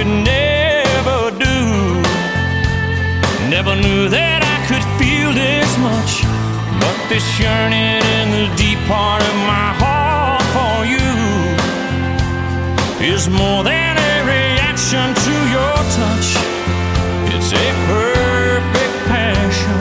could never do. Never knew that I could feel this much, but this yearning in the deep part of my heart for you is more than a reaction to your touch. It's a perfect passion,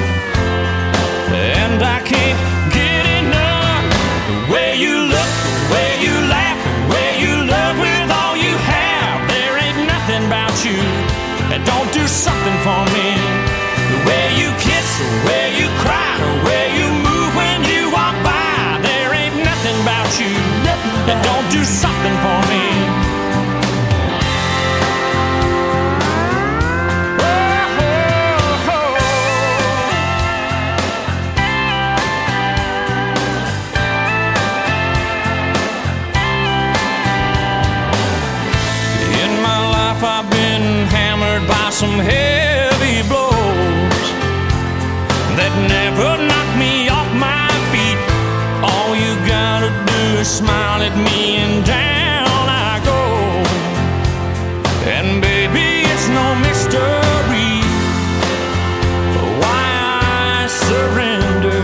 and I can't get enough. The way you look, the way you laugh, the way you love with all you have. There ain't nothing about you that don't do something for me. The way you kiss, the way you cry, the way you move when you walk by. There ain't nothing about you that don't do something for me. In my life I've been hammered by some heavy blows that never knocked me off my feet. All you gotta do is smile at me and down I go. And baby, it's no mystery why I surrender.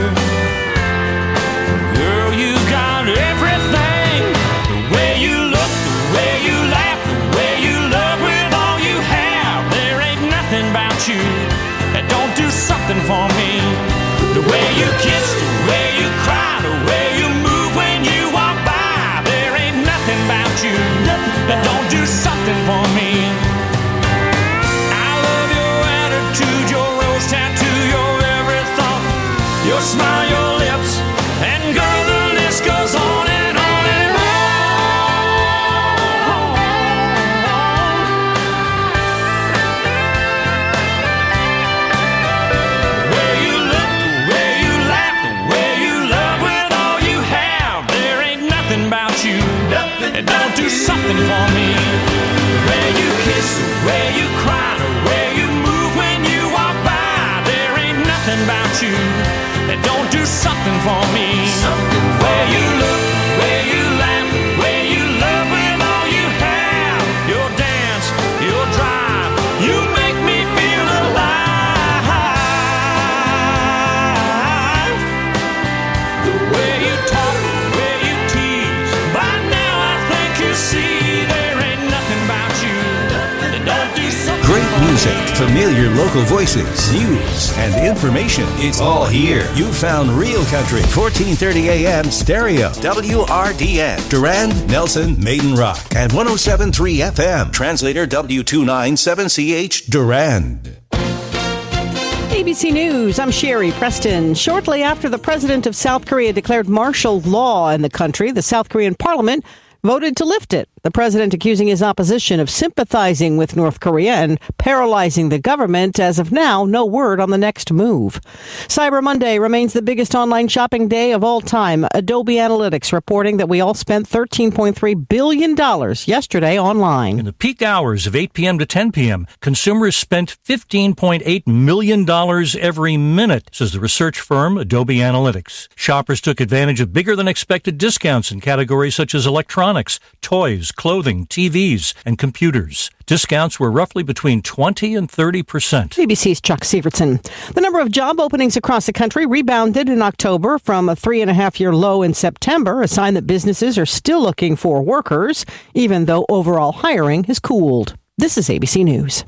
Girl, you got everything. The way you look, the way you laugh, the way you love with all you have. There ain't nothing about you that don't do something for me. The way you kiss, the way you cry, the way you move when you walk by. There ain't nothing about you that don't do something for me. I love your attitude, your rose tattoo, your every thought, your smile, your lips, and girl, the list goes on and on and on. The way you look, the way you laugh, the way you love with all you have. There ain't nothing about you that don't do something for me. The way you kiss, the way you cry, the way you move when you walk by. There ain't nothing about you that don't do something for me. The way you look, the way you laugh, the way you love with all you have. Your dance, your drive, you make me feel alive. The way you talk, the way you tease, by now I think you see there ain't nothing about you that don't do something. Great music, familiar local voices, news, and information. It's all here. You found Real Country, 1430 AM stereo, WRDN, Durand, Nelson, Maiden Rock, and 107.3 FM, translator W297CH, Durand. ABC News, I'm Sherry Preston. Shortly after the president of South Korea declared martial law in the country, the South Korean parliament voted to lift it. The president accusing his opposition of sympathizing with North Korea and paralyzing the government. As of now, no word on the next move. Cyber Monday remains the biggest online shopping day of all time. Adobe Analytics reporting that we all spent $13.3 billion yesterday online. In the peak hours of 8 p.m. to 10 p.m., consumers spent $15.8 million every minute, says the research firm Adobe Analytics. Shoppers took advantage of bigger-than-expected discounts in categories such as electronics, toys, clothing, TVs, and computers. Discounts were roughly between 20 and 30%. ABC's Chuck Severson. The number of job openings across the country rebounded in October from a 3.5-year low in September, a sign that businesses are still looking for workers, even though overall hiring has cooled. This is ABC News.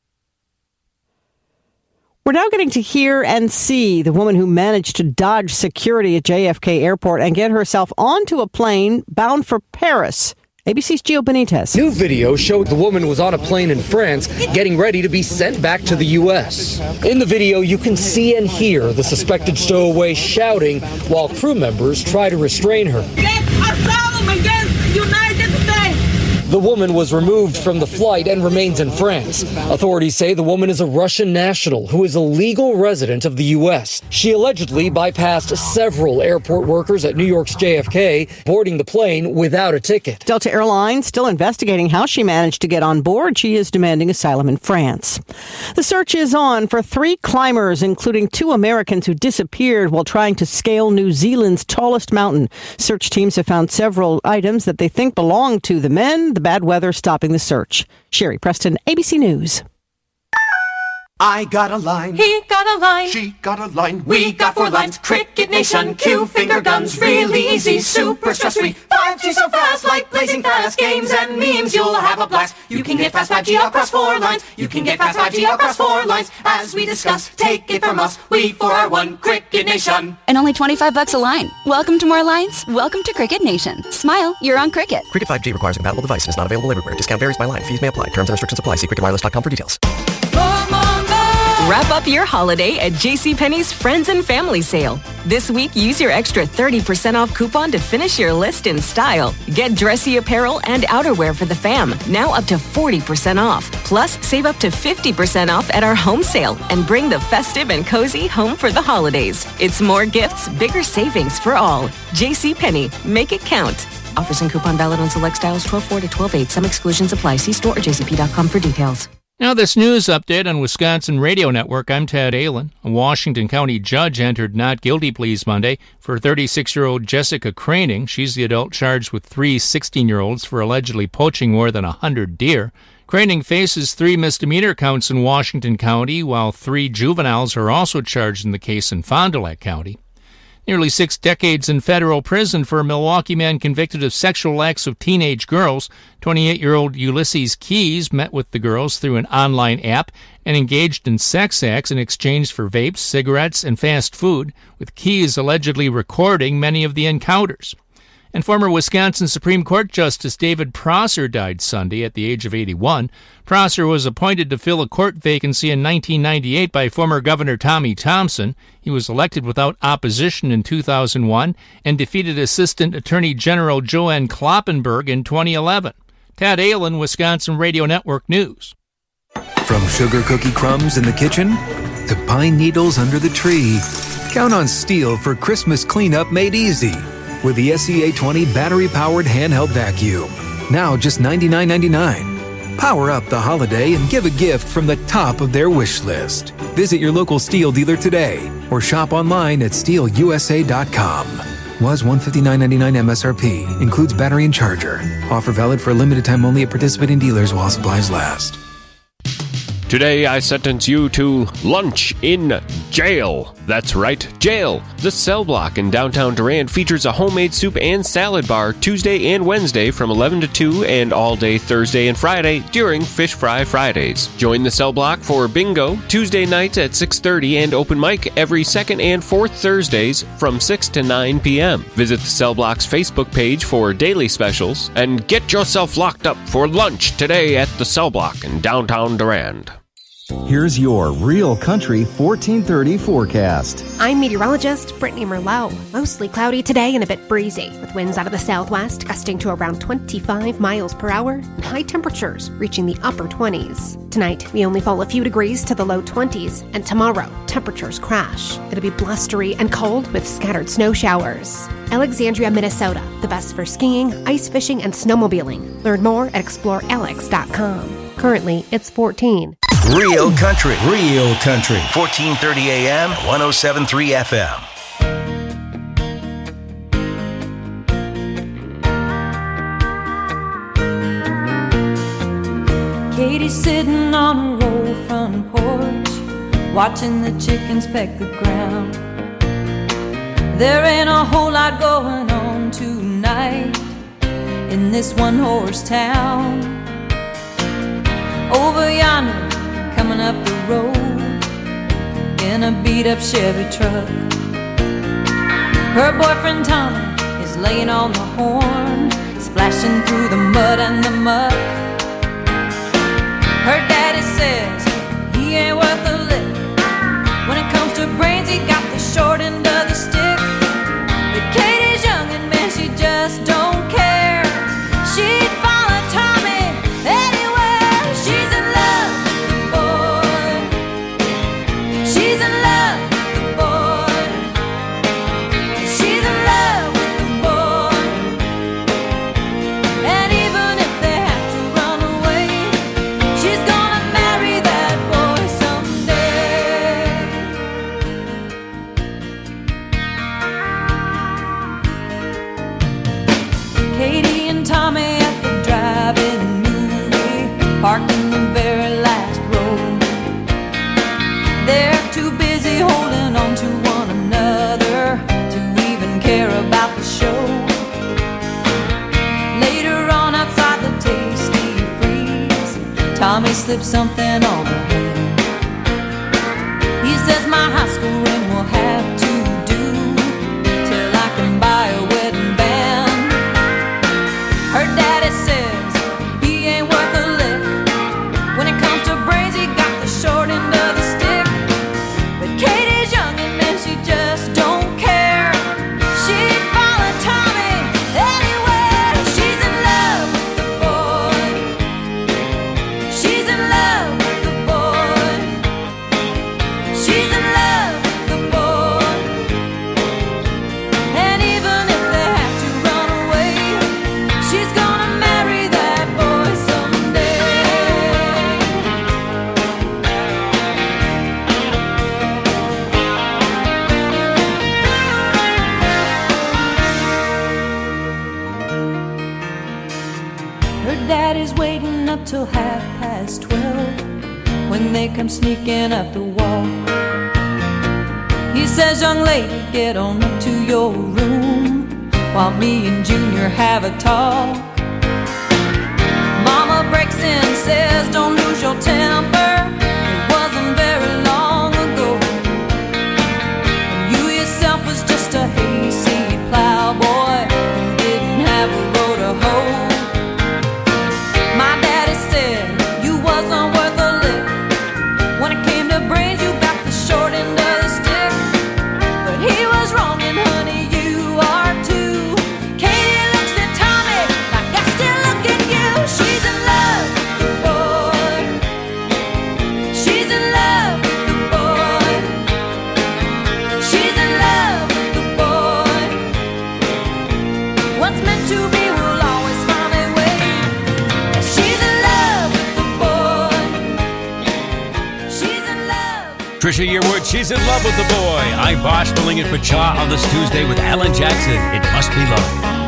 We're now getting to hear and see the woman who managed to dodge security at JFK Airport and get herself onto a plane bound for Paris. ABC's Gio Benitez. New video showed the woman was on a plane in France getting ready to be sent back to the U.S. In the video, you can see and hear the suspected stowaway shouting while crew members try to restrain her. Get asylum against United States! The woman was removed from the flight and remains in France. Authorities say the woman is a Russian national who is a legal resident of the U.S. She allegedly bypassed several airport workers at New York's JFK, boarding the plane without a ticket. Delta Airlines still investigating how she managed to get on board. She is demanding asylum in France. The search is on for 3 climbers, including 2 Americans who disappeared while trying to scale New Zealand's tallest mountain. Search teams have found several items that they think belong to the men. The bad weather stopping the search. Sherry Preston, ABC News. I got a line. He got a line. She got a line. We got 4 lines. Cricket Nation. Cue finger guns. Really easy. Super stress-free. 5G so fast. Like blazing fast. Games and memes. You'll have a blast. You can get fast 5G across 4 lines. You can get fast 5G across 4 lines. As we discuss, take it from us. We 4 are 1. Cricket Nation. And only $25 a line. Welcome to more lines. Welcome to Cricket Nation. Smile. You're on Cricket. Cricket 5G requires a compatible device and is not available everywhere. Discount varies by line. Fees may apply. Terms and restrictions apply. See cricketwireless.com for details. Wrap up your holiday at JCPenney's Friends and Family Sale. This week, use your extra 30% off coupon to finish your list in style. Get dressy apparel and outerwear for the fam, now up to 40% off. Plus, save up to 50% off at our home sale and bring the festive and cozy home for the holidays. It's more gifts, bigger savings for all. JCPenney, make it count. Offers and coupon valid on select styles 12/4 to 12/8. Some exclusions apply. See store or jcp.com for details. Now this news update on Wisconsin Radio Network. I'm Tad Allen. A Washington County judge entered not guilty pleas Monday for 36-year-old Jessica Craning. She's the adult charged with 3 16-year-olds for allegedly poaching more than 100 deer. Craning faces 3 misdemeanor counts in Washington County, while 3 juveniles are also charged in the case in Fond du Lac County. Nearly 6 decades in federal prison for a Milwaukee man convicted of sexual acts of teenage girls. 28-year-old Ulysses Keys met with the girls through an online app and engaged in sex acts in exchange for vapes, cigarettes, and fast food, with Keys allegedly recording many of the encounters. And former Wisconsin Supreme Court Justice David Prosser died Sunday at the age of 81. Prosser was appointed to fill a court vacancy in 1998 by former Governor Tommy Thompson. He was elected without opposition in 2001 and defeated Assistant Attorney General Joanne Kloppenberg in 2011. Tad Allen, Wisconsin Radio Network News. From sugar cookie crumbs in the kitchen to pine needles under the tree, count on Stihl for Christmas cleanup made easy. With the SEA20 battery-powered handheld vacuum. Now just $99.99. Power up the holiday and give a gift from the top of their wish list. Visit your local Stihl dealer today or shop online at StihlUSA.com. Was $159.99 MSRP. Includes battery and charger. Offer valid for a limited time only at participating dealers while supplies last. Today, I sentence you to lunch in jail. That's right, jail. The Cell Block in downtown Durand features a homemade soup and salad bar Tuesday and Wednesday from 11 to 2 and all day Thursday and Friday during Fish Fry Fridays. Join the Cell Block for bingo Tuesday nights at 6:30 and open mic every second and fourth Thursdays from 6 to 9 p.m. Visit the Cell Block's Facebook page for daily specials and get yourself locked up for lunch today at the Cell Block in downtown Durand. Here's your Real Country 1430 forecast. I'm meteorologist Brittany Merlot. Mostly cloudy today and a bit breezy, with winds out of the southwest gusting to around 25 miles per hour and high temperatures reaching the upper 20s. Tonight, we only fall a few degrees to the low 20s, and tomorrow, temperatures crash. It'll be blustery and cold with scattered snow showers. Alexandria, Minnesota, the best for skiing, ice fishing, and snowmobiling. Learn more at explorealex.com. Currently, it's 14. Real Country. 1430 AM, 107.3 FM. Katie's sitting on her old front porch, watching the chickens peck the ground. There ain't a whole lot going on tonight in this one-horse town. Over yonder, coming up the road in a beat-up Chevy truck, her boyfriend Tommy is laying on the horn, splashing through the mud and the muck. Her daddy says he ain't worth a lick. When it comes to brains, he got the short end of the stick. But Katie's young and man, she just don't care. She'd follow Tommy anywhere. She's in love with the boy. She's in love with the boy. She's in love with the boy. And even if they have to run away, she's gonna marry that boy someday. parked in the very last row. They're too busy holding on to one another to even care about the show. Later on outside the Tasty Freeze, Tommy slipped something on her hand. He says my high school ring will have to do till I can buy a wedding band. Her daddy says he ain't worth a lick. When it comes to brains, he got the short end of the stick. But Katie's young and then she just don't care. She'd follow Tommy anywhere. She's in love with the boy. She's in love with the boy. She's in love with the boy. And even if they have to run away, she's gonna marry that boy someday. Her daddy's waiting up till 12:30 when they come sneaking up the wall. He says, young lady, get on up to your room while me and Junior have a talk. Mama breaks in, says, don't lose your temper. It wasn't very long ago. And you yourself was just a hayseed plowboy who didn't have a row to hoe. My daddy said you wasn't worth a lick. When it came to brains, you got the short end of the stick. But he was wrong, and honey, you are too. Katie looks at Tommy like I still look at you. She's in love with the boy. She's in love with the boy. She's in love with the boy. What's meant to be will always find a way. She's in love with the boy. She's in love. Trisha Yearwood, she's in love with the boy. I'm Bosch filling in for Cha on this Tuesday with Alan Jackson. It must be love.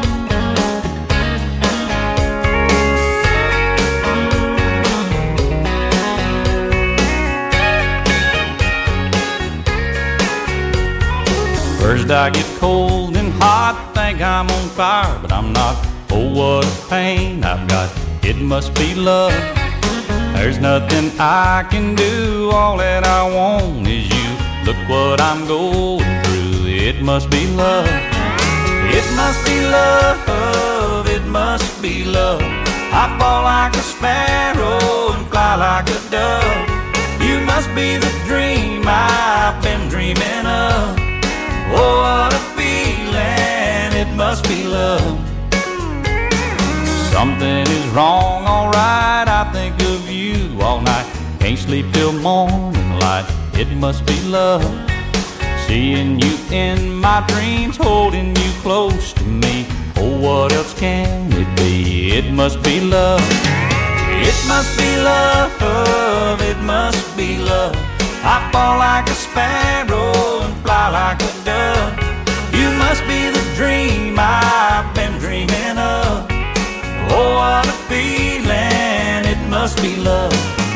First I get cold and hot, think I'm on fire, but I'm not. Oh, what a pain I've got. It must be love. There's nothing I can do. All that I want is you. Look what I'm going through. It must be love. It must be love. It must be love. I fall like a sparrow and fly like a dove. You must be the dream I've been dreaming of. Oh, what a feeling. It must be love. Something is wrong, alright. I think of you all night. Can't sleep till morning light. It must be love. Seeing you in my dreams, holding you close to me. Oh, what else can it be? It must be love. It must be love. It must be love. I fall like a sparrow and fly like a dove. You must be the dream I've been dreaming of. Oh, what a feeling. It must be love.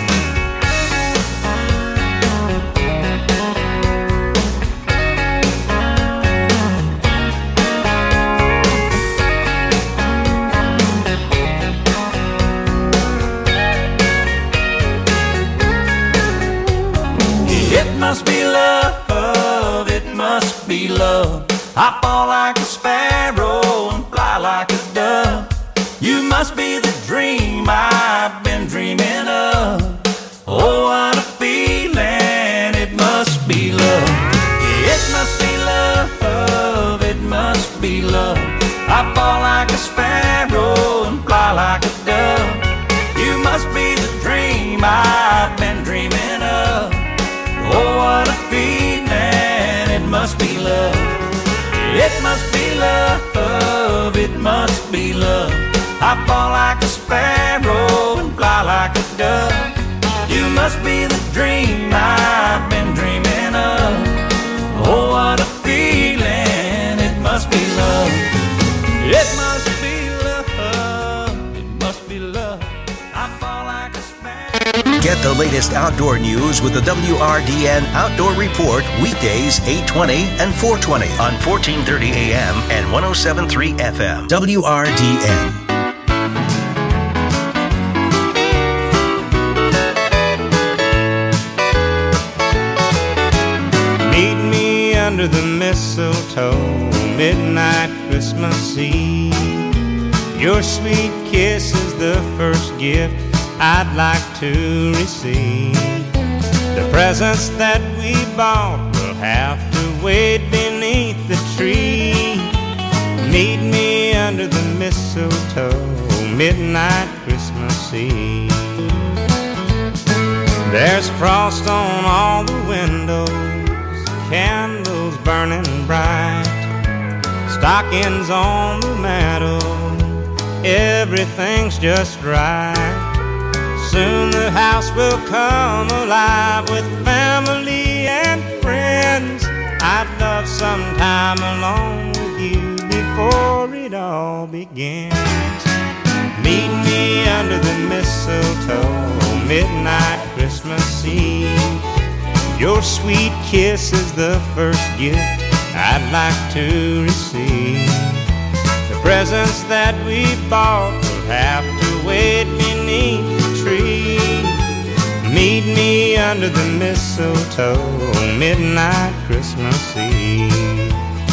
It must be love, it must be love. I fall like a sparrow and fly like a dove. You must be the dream I've been dreaming of. Oh, what a feeling. It must be love. It must be love, it must be love. I fall like a sparrow and fly like a dove. You must be the dream I've been dreaming of. Oh, what a feeling. It must be love. It must be love. It must be love. I fall like a sparrow and fly like a dove. You must be the dream I've been dreaming of. Oh, what a feeling. It must be love. It must be love. It must be love. I fall like a sparrow. Get the latest outdoor news with the WRDN Outdoor Report weekdays 8:20 and 4:20 on 1430 AM and 107.3 FM. WRDN. Meet me under the mistletoe, midnight Christmas Eve. Your sweet kiss is the first gift I'd like to receive. The presents that we bought will have to wait beneath the tree. Meet me under the mistletoe, midnight Christmas Eve. There's frost on all the windows, candles burning bright, stockings on the mantel, everything's just right. Soon the house will come alive with family and friends. I'd love some time alone with you before it all begins. Meet me under the mistletoe, midnight Christmas Eve. Your sweet kiss is the first gift I'd like to receive. The presents that we bought will have to wait beneath the tree. Meet me under the mistletoe, midnight Christmas Eve.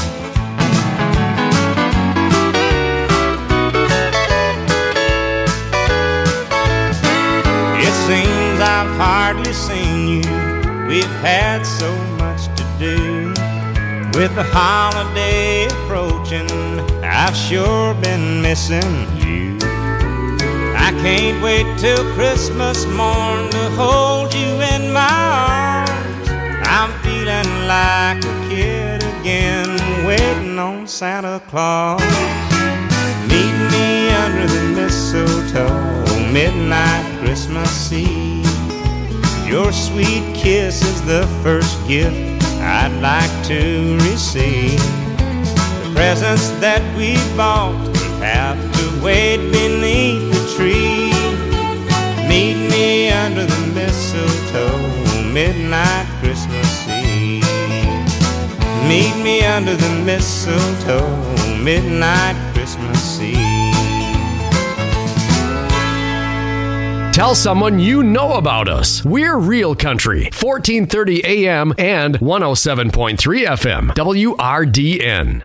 It seems I've hardly seen you, we've had so much to do. With the holiday approaching, I've sure been missing you. I can't wait till Christmas morn to hold you in my arms. I'm feeling like a kid again, waiting on Santa Claus. Meet me under the mistletoe, midnight Christmas Eve. Your sweet kiss is the first gift I'd like to receive. The presents that we bought will have to wait beneath the tree. Meet me under the mistletoe, midnight Christmas Eve. Meet me under the mistletoe, midnight Christmas Eve. Tell someone you know about us. We're Real Country, 1430 AM and 107.3 FM, WRDN.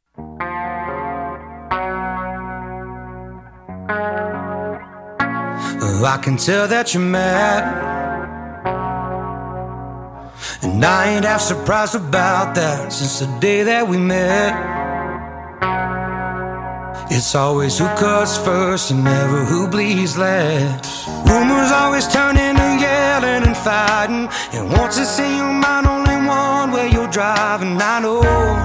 I can tell that you're mad, and I ain't half surprised about that. Since the day that we met, it's always who cuts first and never who bleeds last. Rumors always turn into yelling and fighting, and once it's in your mind, only one way you're driving. I know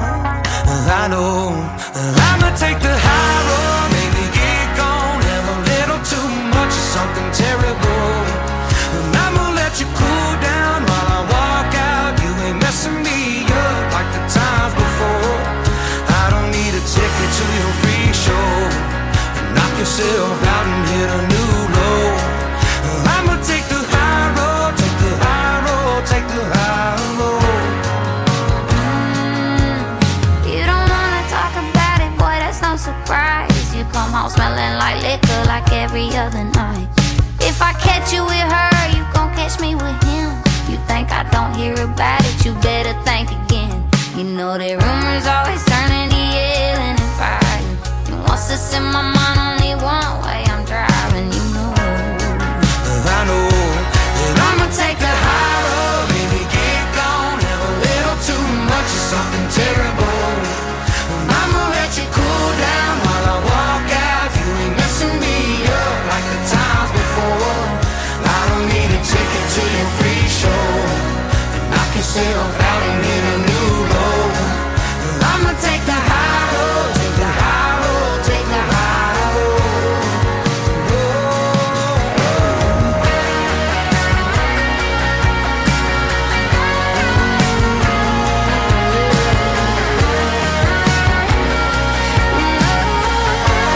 I'ma take the high road, maybe get gone, have a little too much of something terrible, and I'ma let you cool down while I walk out. You ain't messing me up like the times before. I don't need a ticket to your free show, knock yourself out and hit a new low. I'ma take the high road, take the high road, take the high road. You don't wanna talk about it, boy, that's no surprise. You come home smelling like liquor like every other night. If I catch you with her, you gon' catch me with him. You think I don't hear about it, you better think again. You know that rumors always turn into yelling and fighting, and once it's in my mind, only one way I'm driving. You know I know that I'ma take the high road, baby, get gone, have a little too much of something terrible, and I'ma let you cool down while I walk out. You ain't messing me up like the times before. I don't need a ticket to your free show, and knock yourself out and hit a new low. I'ma take the high road, take the high road, take the high road.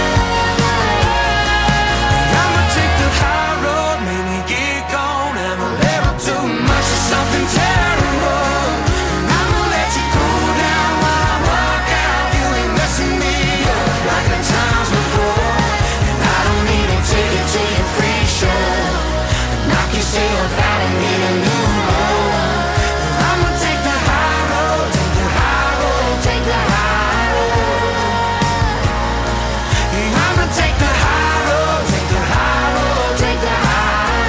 I'ma take the high road, maybe get gone, have a yourself out and hit a new road. I'ma take the high road, take the high road, take the high road. I'ma take the high road, take the high road, take the high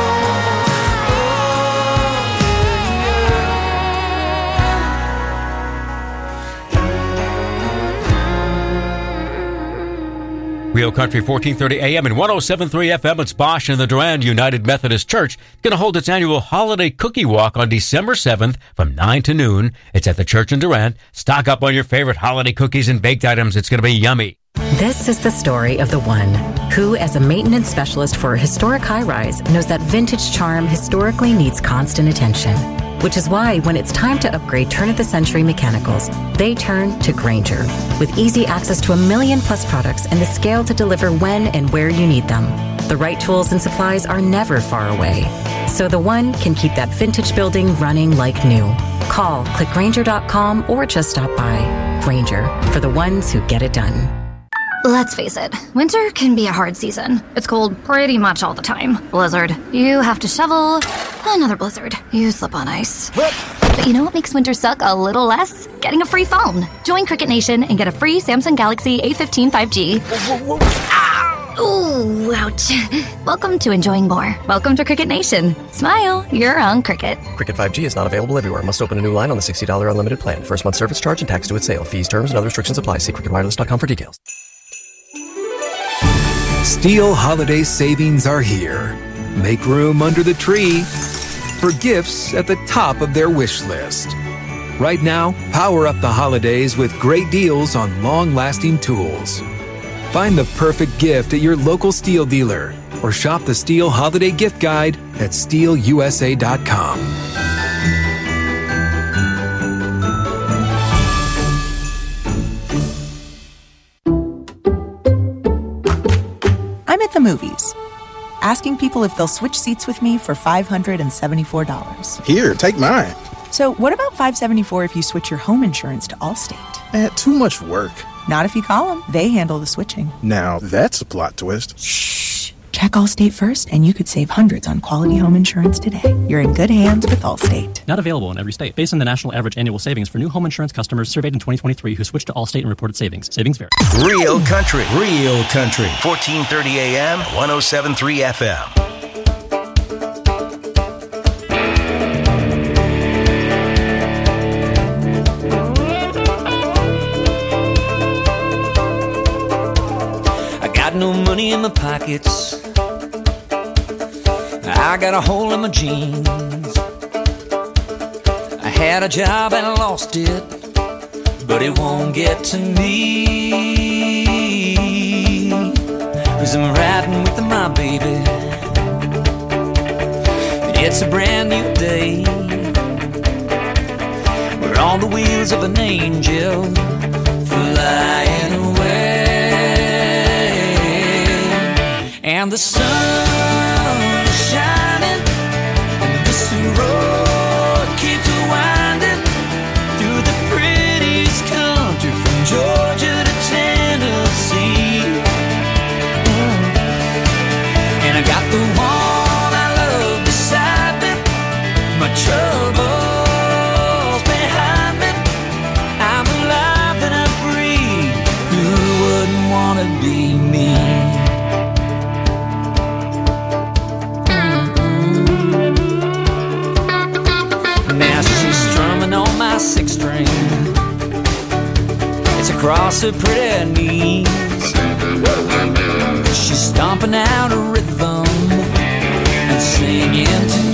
Real Country 1430 AM and 107.3 FM. It's Bosch and the Durand United Methodist Church going to hold its annual holiday cookie walk on December 7th from 9 to noon. It's at the church in Durand. Stock up on your favorite holiday cookies and baked items. It's going to be yummy. This is the story of the one who, as a maintenance specialist for a historic high-rise, knows that vintage charm historically needs constant attention. Which is why, when it's time to upgrade turn-of-the-century mechanicals, they turn to Grainger. With easy access to 1 million+ products and the scale to deliver when and where you need them. The right tools and supplies are never far away. So the one can keep that vintage building running like new. Call, click Grainger.com, or just stop by. Grainger, for the ones who get it done. Let's face it, winter can be a hard season. It's cold pretty much all the time. Blizzard, you have to shovel. Another blizzard, you slip on ice. But you know what makes winter suck a little less? Getting a free phone. Join Cricket Nation and get a free Samsung Galaxy A15 5G. Ooh, ouch. Welcome to enjoying more. Welcome to Cricket Nation. Smile, you're on Cricket. Cricket 5G is not available everywhere. Must open a new line on the $60 unlimited plan. First month service charge and tax due at sale. Fees, terms, and other restrictions apply. See cricketwireless.com for details. Steel holiday savings are here. Make room under the tree for gifts at the top of their wish list. Right now, power up the holidays with great deals on long-lasting tools. Find the perfect gift at your local Steel dealer or shop the Steel Holiday Gift Guide at steelusa.com. I'm at the movies, asking people if they'll switch seats with me for $574. Here, take mine. So what about $574 if you switch your home insurance to Allstate? Too much work. Not if you call them. They handle the switching. Now, that's a plot twist. Shh. Check Allstate first, and you could save hundreds on quality home insurance today. You're in good hands with Allstate. Not available in every state. Based on the national average annual savings for new home insurance customers surveyed in 2023 who switched to Allstate and reported savings. Savings vary. Real Country. Real Country. 1430 AM, 107.3 FM. No money in my pockets, I got a hole in my jeans. I had a job and I lost it, but it won't get to me, 'cause I'm riding with my baby. It's a brand new day, we're on the wheels of an angel flying away. And the sun is shining, and this road keeps winding through the prettiest country from Georgia to Tennessee. And I got the one I love beside me, my troubles behind me. I'm alive and I'm free, who wouldn't want to be me? Six string, it's across her pretty knees. She's stomping out a rhythm and singing to